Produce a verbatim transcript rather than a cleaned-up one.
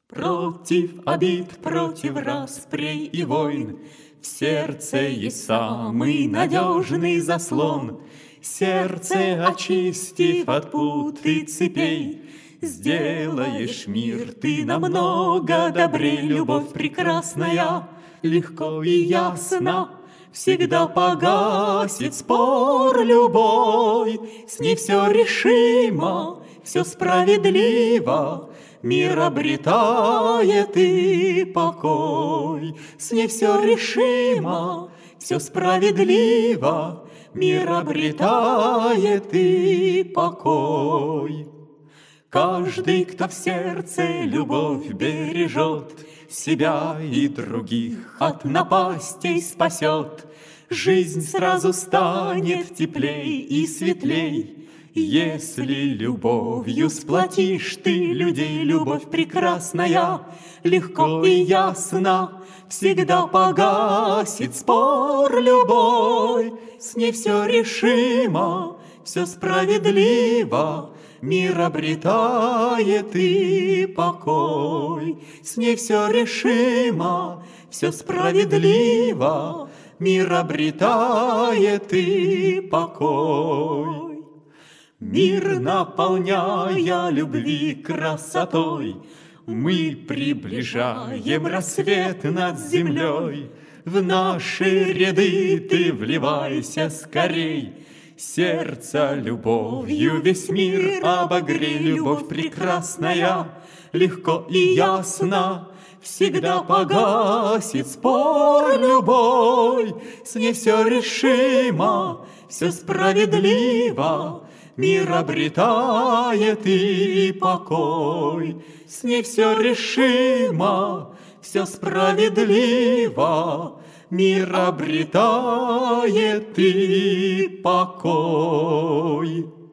Против обид, против распрей и войн в сердце есть самый надежный заслон. Сердце очистив от пут и цепей, сделаешь мир ты намного добрей. Любовь прекрасная, легко и ясно всегда погасит спор любой. С ней все решимо, все справедливо, мир обретает и покой. С ней все решимо, все справедливо, мир обретает и покой. Каждый, кто в сердце любовь бережет, себя и других от напастей спасет. Жизнь сразу станет теплей и светлей, если любовью сплотишь ты людей. Любовь прекрасная, легко и ясно всегда погасит спор любой. С ней все решимо, все справедливо, мир обретает и покой. С ней все решимо, все справедливо, мир обретает и покой. Мир, наполняя любви красотой, мы приближаем рассвет над землей. В наши ряды ты вливайся скорей, сердце любовью весь мир обогрей. Любовь прекрасная, легко и ясно всегда погасит спор любой. С ней все решимо, все справедливо, мир обретает и покой. С ней все решимо, все справедливо, мир обретает и покой.